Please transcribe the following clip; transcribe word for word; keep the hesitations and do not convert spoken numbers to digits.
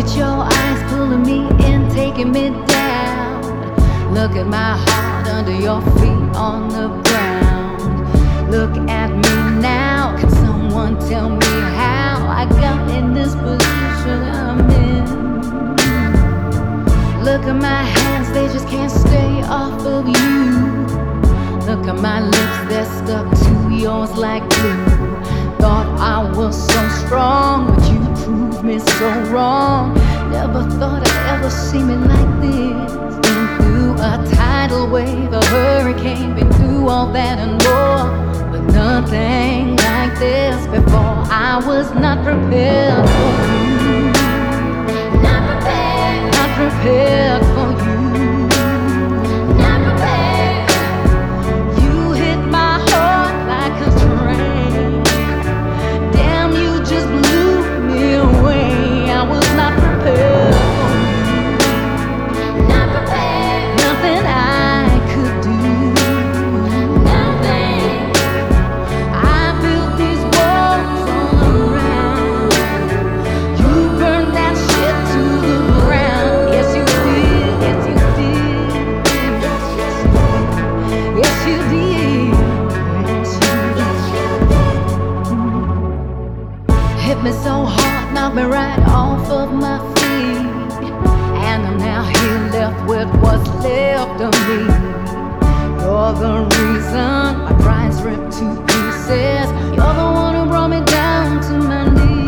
at your eyes pulling me in, taking me down. Look at my heart under your feet on the ground. Look at me now. Can someone tell me how I got in this position I'm in? Look at my hands, they just can't stay off of you. Look at my lips, they're stuck to yours like glue. Thought I was so strong, but you proved me so wrong. Never thought I'd ever see me like this. Been through a tidal wave, a hurricane, been through all that and more, but nothing like this before. I was not prepared for you. Not prepared. Not prepared for you. Not prepared. You hit my heart like a train. Damn, you just blew me away. I was not prepared for you. Not prepared. Nothing I could do. Nothing. I built these walls all around. You burned that shit to the ground. Yes, you did. Yes, you did. Yes, you did. Yes, you did. Hit me so hard, knocked me right off of my feet, and I'm now here left with what's left of me. You're the reason my pride's ripped to pieces. You're the one who brought me down to my knees.